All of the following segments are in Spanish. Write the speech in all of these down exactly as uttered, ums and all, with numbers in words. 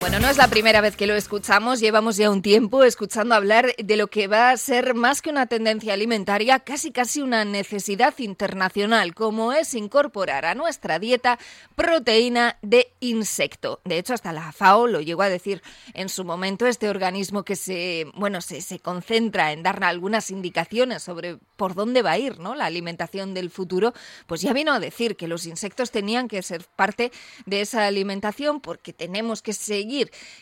Bueno, no es la primera vez que lo escuchamos, llevamos ya un tiempo escuchando hablar de lo que va a ser más que una tendencia alimentaria, casi casi una necesidad internacional, como es incorporar a nuestra dieta proteína de insecto. De hecho, hasta la FAO lo llegó a decir en su momento, este organismo que se, bueno, se, se concentra en dar algunas indicaciones sobre por dónde va a ir, ¿no?, la alimentación del futuro, pues ya vino a decir que los insectos tenían que ser parte de esa alimentación porque tenemos que seguir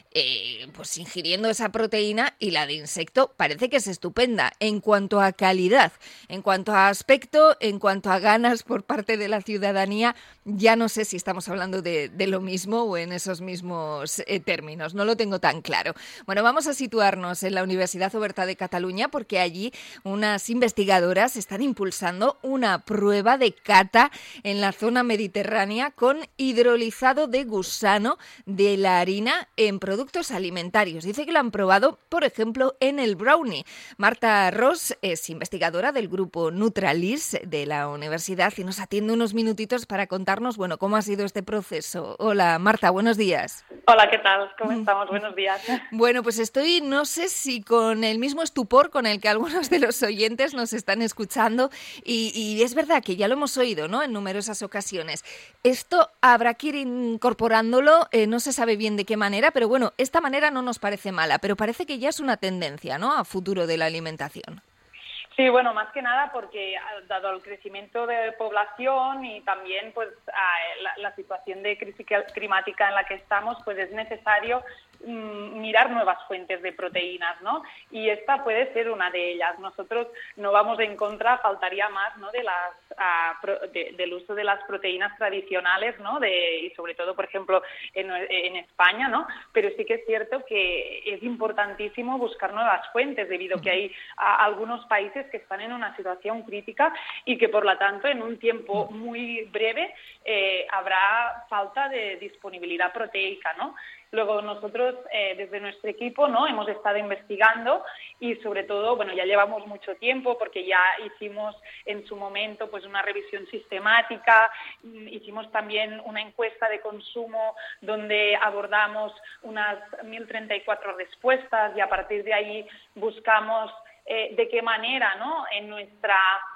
Eh, pues ingiriendo esa proteína, y la de insecto parece que es estupenda en cuanto a calidad, en cuanto a aspecto, en cuanto a ganas por parte de la ciudadanía. Ya no sé si estamos hablando de, de lo mismo o en esos mismos eh, términos, no lo tengo tan claro. Bueno, vamos a situarnos en la Universidad Oberta de Cataluña porque allí unas investigadoras están impulsando una prueba de cata en la zona mediterránea con hidrolizado de gusano de la harina en productos alimentarios. Dice que lo han probado, por ejemplo, en el brownie. Marta Ros es investigadora del grupo Nutralis de la universidad y nos atiende unos minutitos para contarnos, bueno, cómo ha sido este proceso. Hola, Marta, buenos días. Hola, ¿qué tal? ¿Cómo estamos? Buenos días. Bueno, pues estoy, no sé si con el mismo estupor con el que algunos de los oyentes nos están escuchando, y, y es verdad que ya lo hemos oído, ¿no?, en numerosas ocasiones. Esto habrá que ir incorporándolo, eh, no se sabe bien de qué manera, pero bueno, esta manera no nos parece mala, pero parece que ya es una tendencia, ¿no?, a futuro de la alimentación. Sí, bueno, más que nada porque dado el crecimiento de población y también pues la, la situación de crisis climática en la que estamos, pues es necesario mm, mirar nuevas fuentes de proteínas, ¿no? Y esta puede ser una de ellas. Nosotros no vamos en contra, faltaría más, ¿no?, de las uh, pro, de, del uso de las proteínas tradicionales, ¿no?, de, y sobre todo, por ejemplo, en, en España, ¿no? Pero sí que es cierto que es importantísimo buscar nuevas fuentes, debido a que hay uh, algunos países que están en una situación crítica y que, por lo tanto, en un tiempo muy breve eh, habrá falta de disponibilidad proteica, ¿no? Luego nosotros, eh, desde nuestro equipo, ¿no?, hemos estado investigando y, sobre todo, bueno, ya llevamos mucho tiempo porque ya hicimos en su momento pues una revisión sistemática, hicimos también una encuesta de consumo donde abordamos unas mil treinta y cuatro respuestas y a partir de ahí buscamos eh, de qué manera, ¿no?, en nuestra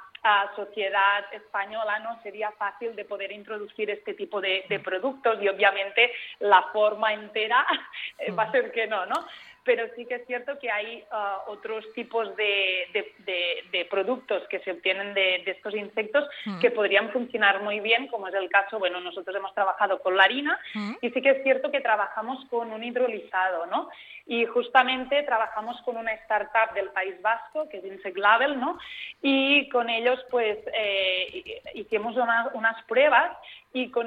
a sociedad española no sería fácil de poder introducir este tipo de, de productos, y obviamente la forma entera va a ser que no, ¿no? Pero sí que es cierto que hay uh, otros tipos de, de, de, de productos que se obtienen de, de estos insectos mm. que podrían funcionar muy bien, como es el caso, bueno, nosotros hemos trabajado con la harina mm. y sí que es cierto que trabajamos con un hidrolizado, ¿no? Y justamente trabajamos con una startup del País Vasco, que es Insect Label, ¿no? Y con ellos, pues, eh, hicimos una, unas pruebas y con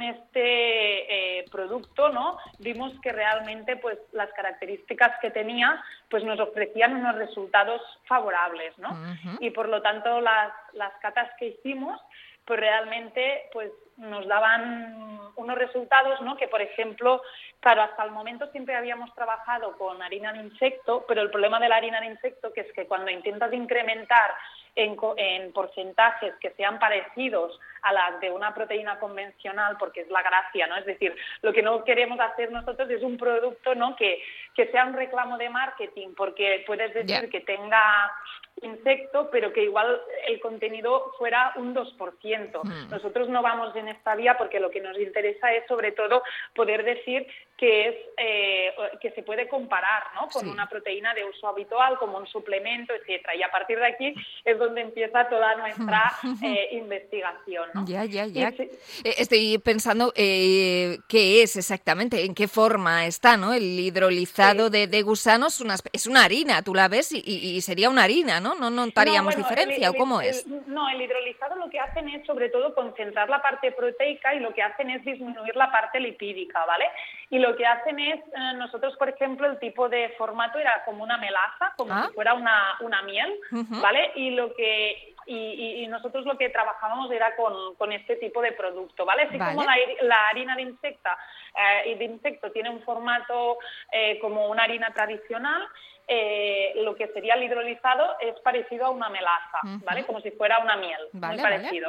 este eh, producto, ¿no?, vimos que realmente, pues, las características que tenía, pues, nos ofrecían unos resultados favorables, ¿no? Uh-huh. Y por lo tanto, las, las catas que hicimos, pues, realmente, pues, nos daban unos resultados, ¿no?, que, por ejemplo, claro, hasta el momento siempre habíamos trabajado con harina de insecto, pero el problema de la harina de insecto que es que cuando intentas incrementar en, en porcentajes que sean parecidos a las de una proteína convencional, porque es la gracia, ¿no? Es decir, lo que no queremos hacer nosotros es un producto, ¿no?, que, que sea un reclamo de marketing, porque puedes decir yeah. que tenga insecto, pero que igual el contenido fuera un dos por ciento. Mm. Nosotros no vamos en esta vía porque lo que nos interesa es, sobre todo, poder decir que es eh, que se puede comparar, ¿no?, con sí. una proteína de uso habitual, como un suplemento, etcétera. Y a partir de aquí es donde empieza toda nuestra eh, investigación, ¿no? Ya, ya, ya. Y, estoy pensando eh, qué es exactamente, en qué forma está, ¿no? El hidrolizado sí. de, de gusanos una, es una harina, tú la ves y, y sería una harina, ¿no? No notaríamos no, bueno, diferencia, el, el, ¿o cómo el, es? No, el hidrolizado lo que hacen es, sobre todo, concentrar la parte proteica y lo que hacen es disminuir la parte lipídica, ¿vale? Y lo que hacen es, eh, nosotros, por ejemplo, el tipo de formato era como una melaza, como ¿Ah? si fuera una, una miel, uh-huh. ¿vale? Y lo que... Y, y nosotros lo que trabajábamos era con, con este tipo de producto, ¿vale? Así vale. como la, la harina de, insecta, eh, de insecto tiene un formato eh, como una harina tradicional, eh, lo que sería el hidrolizado es parecido a una melaza, uh-huh. ¿vale? Como si fuera una miel, vale, muy parecido. Vale.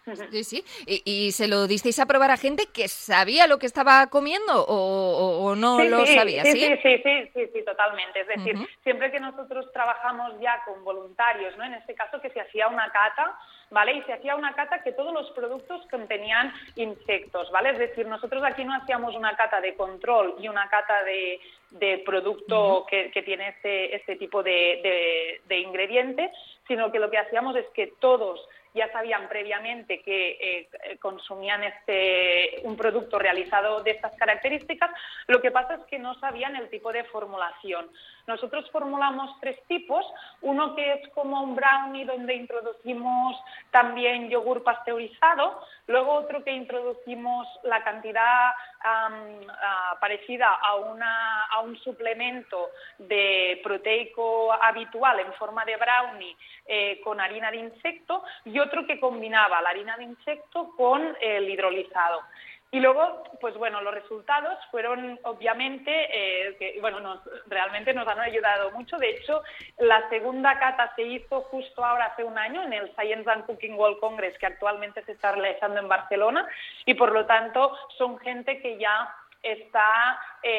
Sí, sí. ¿Y, ¿Y se lo disteis a probar a gente que sabía lo que estaba comiendo o, o, o no sí, lo sí, sabía? Sí, ¿sí? sí, sí, sí, sí, sí, totalmente. Es decir, Uh-huh. siempre que nosotros trabajamos ya con voluntarios, ¿no? En este caso que se hacía una cata, ¿vale? Y se hacía una cata que todos los productos contenían insectos, ¿vale? Es decir, nosotros aquí no hacíamos una cata de control y una cata de, de producto uh-huh. que, que tiene este, este tipo de, de, de ingredientes, sino que lo que hacíamos es que todos ya sabían previamente que eh, consumían este un producto realizado de estas características. Lo que pasa es que no sabían el tipo de formulación. Nosotros formulamos tres tipos, uno que es como un brownie donde introducimos también yogur pasteurizado, luego otro que introducimos la cantidad um, uh, parecida a, una, a un suplemento de proteico habitual en forma de brownie eh, con harina de insecto, y otro que combinaba la harina de insecto con el hidrolizado. Y luego, pues bueno, los resultados fueron obviamente, eh, que bueno, nos, realmente nos han ayudado mucho. De hecho, la segunda cata se hizo justo ahora hace un año en el Science and Cooking World Congress, que actualmente se está realizando en Barcelona, y por lo tanto son gente que ya está,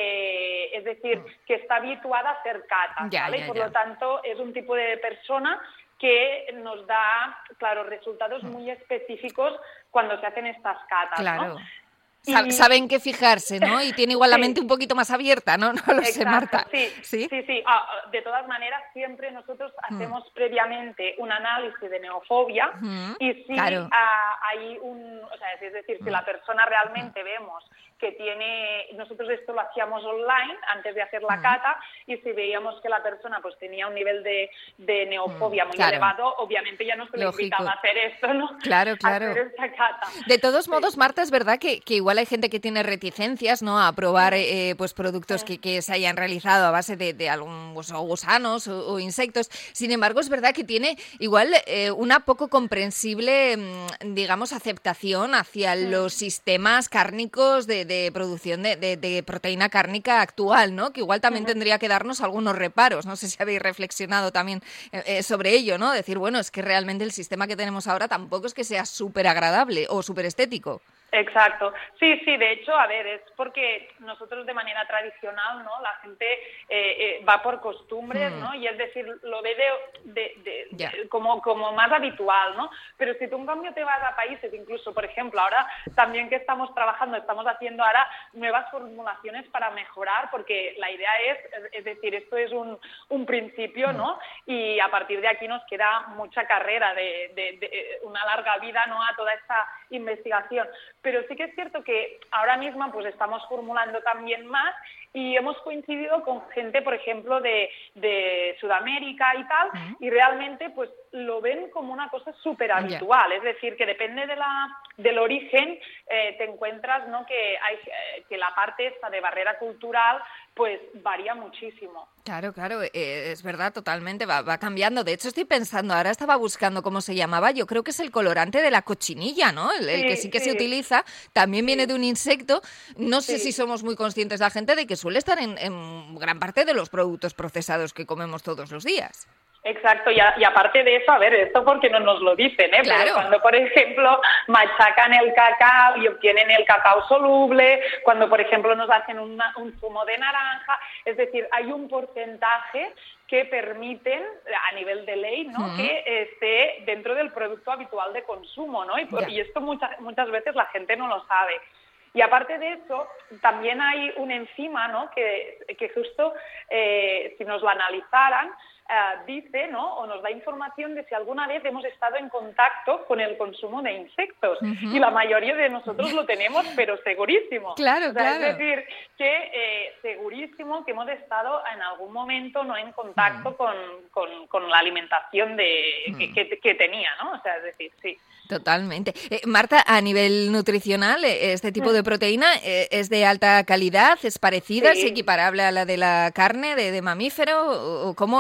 eh, es decir, que está habituada a hacer catas, ya, ¿vale? Ya, y por ya. lo tanto es un tipo de persona que nos da, claro, resultados muy específicos cuando se hacen estas catas, claro. ¿no? Y... Saben qué fijarse, ¿no? Y tiene igual la mente sí. un poquito más abierta, ¿no? No lo Exacto, sé, Marta. Sí, sí, sí. sí. Ah, de todas maneras, siempre nosotros hacemos mm. previamente un análisis de neofobia mm. y si claro. ah, hay un... O sea, es decir, si la persona realmente mm. vemos que tiene... Nosotros esto lo hacíamos online antes de hacer la mm. cata, y si veíamos que la persona pues tenía un nivel de, de neofobia mm. muy claro. elevado, obviamente ya no se le invitaba a hacer esto, ¿no? Claro, claro. A hacer esta cata. De todos modos, sí. Marta, es verdad que, que igual hay gente que tiene reticencias, ¿no?, a probar eh, pues productos sí. que, que se hayan realizado a base de, de algún pues, o gusanos o, o insectos. Sin embargo, es verdad que tiene igual eh, una poco comprensible, digamos, aceptación hacia sí. los sistemas cárnicos de, de producción de, de, de proteína cárnica actual, ¿no? Que igual también uh-huh. tendría que darnos algunos reparos. No sé si habéis reflexionado también eh, sobre ello, ¿no? Decir, bueno, es que realmente el sistema que tenemos ahora tampoco es que sea súper agradable o súper estético. Exacto. Sí, sí, de hecho, a ver, es porque nosotros de manera tradicional, ¿no? La gente eh, eh, va por costumbres, mm. ¿no? Y es decir, lo ve de, de, de, yeah. de, como, como más habitual, ¿no? Pero si tú en cambio te vas a países, incluso, por ejemplo, ahora también que estamos trabajando, estamos haciendo ahora nuevas formulaciones para mejorar, porque la idea es, es decir, esto es un, un principio, mm. ¿no? Y a partir de aquí nos queda mucha carrera, de, de, de una larga vida, ¿no? A toda esta investigación. Pero sí que es cierto que ahora mismo pues estamos formulando también más y hemos coincidido con gente, por ejemplo, de, de Sudamérica y tal, uh-huh. y realmente pues lo ven como una cosa súper habitual, yeah. es decir, que depende de la, del origen, eh, te encuentras, ¿no?, que, hay, eh, que la parte esta de barrera cultural pues varía muchísimo. Claro, claro, eh, es verdad, totalmente, va, va cambiando. De hecho, estoy pensando, ahora estaba buscando cómo se llamaba, yo creo que es el colorante de la cochinilla, ¿no? El, el sí, que sí que sí. se utiliza, también viene sí. de un insecto. No sé sí. si somos muy conscientes la gente de que suele estar en, en gran parte de los productos procesados que comemos todos los días. Exacto, y, a, y aparte de eso, a ver, esto porque no nos lo dicen, ¿eh? Claro. Pero cuando, por ejemplo, machacan el cacao y obtienen el cacao soluble, cuando, por ejemplo, nos hacen una, un zumo de naranja, es decir, hay un porcentaje que permiten, a nivel de ley, ¿no?, uh-huh. que esté dentro del producto habitual de consumo, ¿no? Y, yeah. y esto muchas, muchas veces la gente no lo sabe. Y aparte de eso, también hay un enzima, ¿no?, que, que justo, eh, si nos lo analizaran, Uh, dice, ¿no?, o nos da información de si alguna vez hemos estado en contacto con el consumo de insectos. Uh-huh. Y la mayoría de nosotros lo tenemos, pero segurísimo. Claro, o sea, claro. Es decir, que eh, segurísimo que hemos estado en algún momento no en contacto uh-huh. con, con, con la alimentación de, uh-huh. que, que, que tenía, ¿no? O sea, es decir, sí. Totalmente. Eh, Marta, a nivel nutricional, este tipo mm. de proteína eh, es de alta calidad, es parecida, sí. es equiparable a la de la carne de, de mamífero, ¿o cómo sí, es? Sí,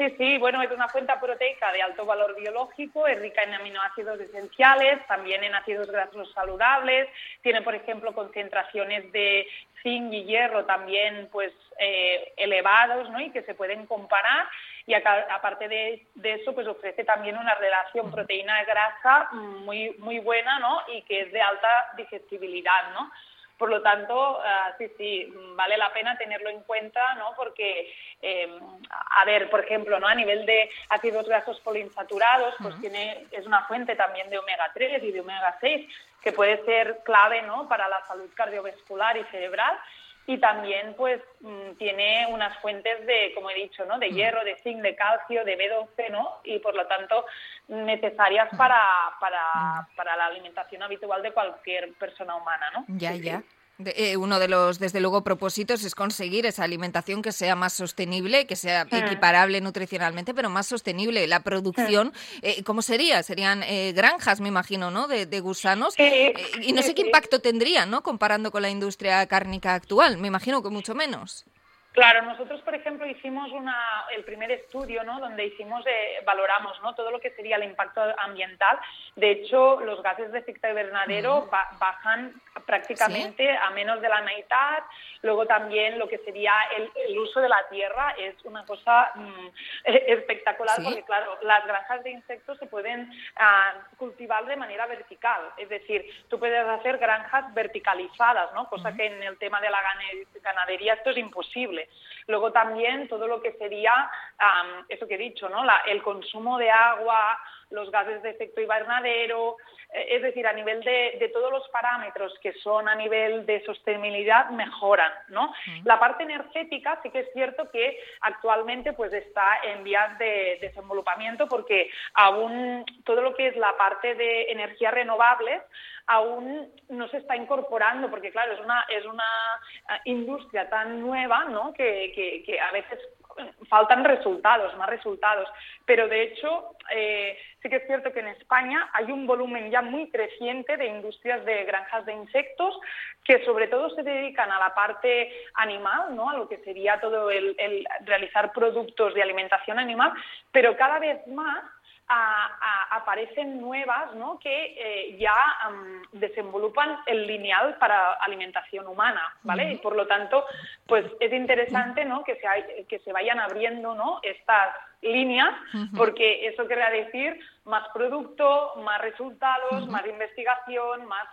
sí, sí. Bueno, es una fuente proteica de alto valor biológico, es rica en aminoácidos esenciales, también en ácidos grasos saludables, tiene, por ejemplo, concentraciones de zinc y hierro también pues eh, elevados, ¿no? Y que se pueden comparar. Y acá, aparte de, de eso, pues ofrece también una relación proteína-grasa muy, muy buena, ¿no? Y que es de alta digestibilidad, ¿no? Por lo tanto, uh, sí, sí, vale la pena tenerlo en cuenta, ¿no? Porque, eh, a ver, por ejemplo, ¿no? A nivel de ácidos grasos poliinsaturados, pues uh-huh. tiene, es una fuente también de omega tres y de omega seis, que puede ser clave, ¿no? Para la salud cardiovascular y cerebral. Y también, pues, tiene unas fuentes de, como he dicho, ¿no? De hierro, de zinc, de calcio, de B doce, ¿no? Y, por lo tanto, necesarias para, para, para la alimentación habitual de cualquier persona humana, ¿no? Ya, sí, ya. De, eh, uno de los, desde luego, propósitos es conseguir esa alimentación que sea más sostenible, que sea mm. equiparable nutricionalmente, pero más sostenible. La producción, mm. eh, ¿cómo sería? Serían eh, granjas, me imagino, ¿no? De, de gusanos. Sí, eh, y no sí, sé qué sí. impacto tendría, ¿no? Comparando con la industria cárnica actual. Me imagino que mucho menos. Claro, nosotros, por ejemplo, hicimos una, el primer estudio, ¿no? Donde hicimos, eh, valoramos, ¿no? Todo lo que sería el impacto ambiental. De hecho, los gases de efecto invernadero uh-huh. ba- bajan prácticamente ¿Sí? a menos de la mitad. Luego también lo que sería el, el uso de la tierra es una cosa mmm, espectacular, ¿Sí? Porque, claro, las granjas de insectos se pueden uh, cultivar de manera vertical. Es decir, tú puedes hacer granjas verticalizadas, ¿no? Cosa uh-huh. que en el tema de la ganadería esto es imposible. Luego también todo lo que sería, um, eso que he dicho, ¿no? La, el consumo de agua, los gases de efecto invernadero, eh, es decir, a nivel de, de todos los parámetros que son a nivel de sostenibilidad mejoran, ¿no? Uh-huh. La parte energética sí que es cierto que actualmente pues está en vías de desenvolupamiento porque aún todo lo que es la parte de energías renovables aún no se está incorporando, porque claro, es una es una industria tan nueva, ¿no? que, que, que a veces faltan resultados, más resultados. Pero de hecho, eh, sí que es cierto que en España hay un volumen ya muy creciente de industrias de granjas de insectos que sobre todo se dedican a la parte animal, ¿no? A lo que sería todo el, el realizar productos de alimentación animal, pero cada vez más A, a, aparecen nuevas, ¿no? que eh, ya um, desenvolupan el lineal para alimentación humana, ¿vale? Uh-huh. Y por lo tanto, pues es interesante, ¿no? que se, hay, que se vayan abriendo, ¿no? estas líneas, uh-huh. porque eso quiere decir más producto, más resultados, uh-huh. más investigación, más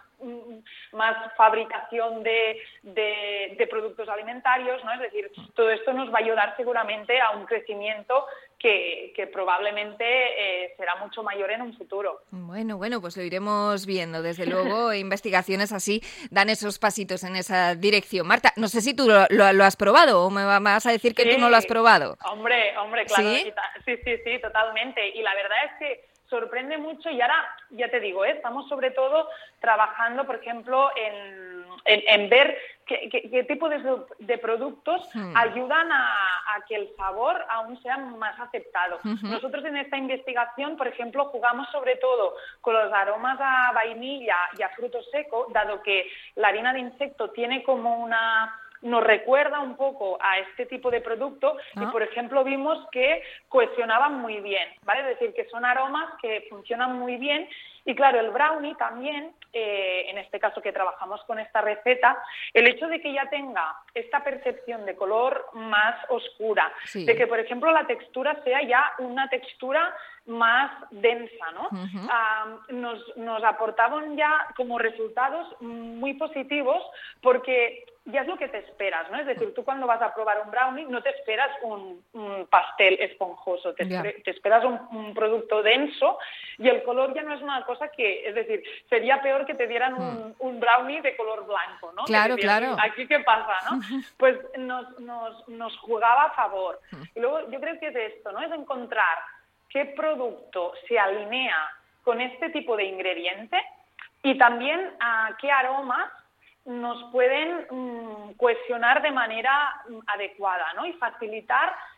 más fabricación de, de, de productos alimentarios, ¿no? Es decir, todo esto nos va a ayudar seguramente a un crecimiento que, que probablemente eh, será mucho mayor en un futuro. Bueno, bueno, pues lo iremos viendo. Desde luego, investigaciones así dan esos pasitos en esa dirección. Marta, no sé si tú lo, lo, lo has probado o me vas a decir que sí. Tú no lo has probado. Hombre, hombre, claro. ¿Sí? Sí, sí, sí, totalmente. Y la verdad es que sorprende mucho y ahora, ya te digo, ¿eh? estamos sobre todo trabajando, por ejemplo, en, en, en ver qué, qué, qué tipo de, de productos hmm. ayudan a, a que el sabor aún sea más aceptado. Uh-huh. Nosotros en esta investigación, por ejemplo, jugamos sobre todo con los aromas a vainilla y a fruto seco, dado que la harina de insecto tiene como una... nos recuerda un poco a este tipo de producto ¿Ah? Y, por ejemplo, vimos que cohesionaban muy bien, ¿vale? Es decir, que son aromas que funcionan muy bien y, claro, el brownie también, eh, en este caso que trabajamos con esta receta, el hecho de que ya tenga esta percepción de color más oscura, sí. de que, por ejemplo, la textura sea ya una textura más densa, ¿no? Uh-huh. Uh, nos, nos aportaban ya como resultados muy positivos porque ya es lo que te esperas, ¿no? Es decir, tú cuando vas a probar un brownie no te esperas un, un pastel esponjoso, te, yeah. te esperas un, un producto denso y el color ya no es una cosa que, es decir, sería peor que te dieran mm. un, un brownie de color blanco, ¿no? Claro, que decías, claro. ¿aquí qué pasa, no? Pues nos, nos, nos jugaba a favor. Y luego yo creo que es esto, ¿no? Es encontrar qué producto se alinea con este tipo de ingrediente y también a qué aromas nos pueden mmm, cohesionar de manera mmm, adecuada, ¿no? Y facilitar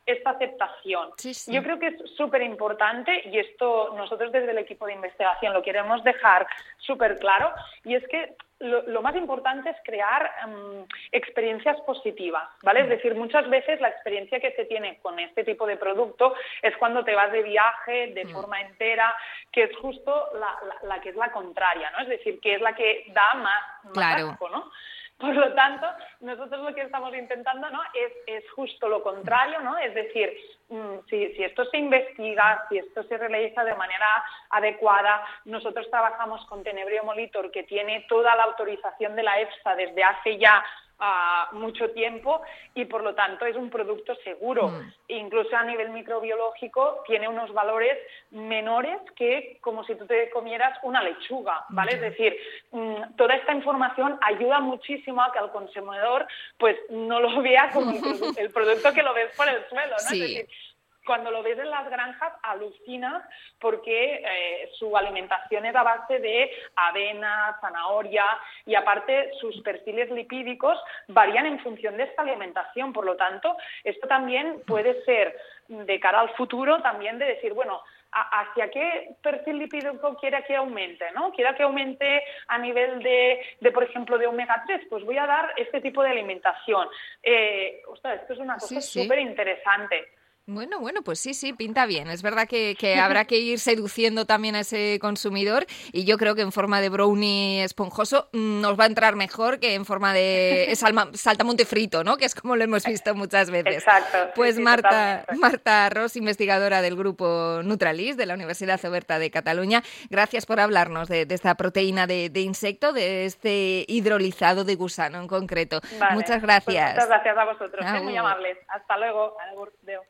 esta aceptación. Sí, sí. Yo creo que es súper importante, y esto nosotros desde el equipo de investigación lo queremos dejar súper claro, y es que Lo, lo más importante es crear um, experiencias positivas, ¿vale? Es decir, muchas veces la experiencia que se tiene con este tipo de producto es cuando te vas de viaje de forma entera, que es justo la, la, la que es la contraria, ¿no? Es decir, que es la que da más, más claro. asco, ¿no? Por lo tanto, nosotros lo que estamos intentando, ¿no?, es, es justo lo contrario, ¿no? Es decir, si, si esto se investiga, si esto se realiza de manera adecuada, nosotros trabajamos con Tenebrio Molitor, que tiene toda la autorización de la EFSA desde hace ya uh, mucho tiempo, y por lo tanto es un producto seguro. Mm. Incluso a nivel microbiológico tiene unos valores menores que como si tú te comieras una lechuga, ¿vale? Mm. Es decir, mmm, toda esta información ayuda muchísimo a que el consumidor pues no lo vea como el, produ- el producto que lo ves por el suelo, ¿no? Sí. Es decir, cuando lo ves en las granjas alucinas porque eh, su alimentación es a base de avena, zanahoria, y aparte sus perfiles lipídicos varían en función de esta alimentación. Por lo tanto, esto también puede ser de cara al futuro también de decir, bueno, ¿hacia qué perfil lipídico quiera que aumente, ¿no? ¿Quiera que aumente a nivel de, de, por ejemplo, de omega tres? Pues voy a dar este tipo de alimentación. Eh, ostras, esto es una cosa súper sí, sí. interesante. Bueno, bueno, pues sí, sí, pinta bien. Es verdad que, que habrá que ir seduciendo también a ese consumidor, y yo creo que en forma de brownie esponjoso nos va a entrar mejor que en forma de salma, saltamonte frito, ¿no? Que es como lo hemos visto muchas veces. Exacto. Pues sí, sí, Marta, Marta Ros, investigadora del grupo Nutralis de la Universidad Oberta de Cataluña, gracias por hablarnos de, de esta proteína de, de insecto, de este hidrolizado de gusano en concreto. Vale, muchas gracias. Pues muchas gracias a vosotros, ¿eh? Muy amables. Hasta luego. Adeu.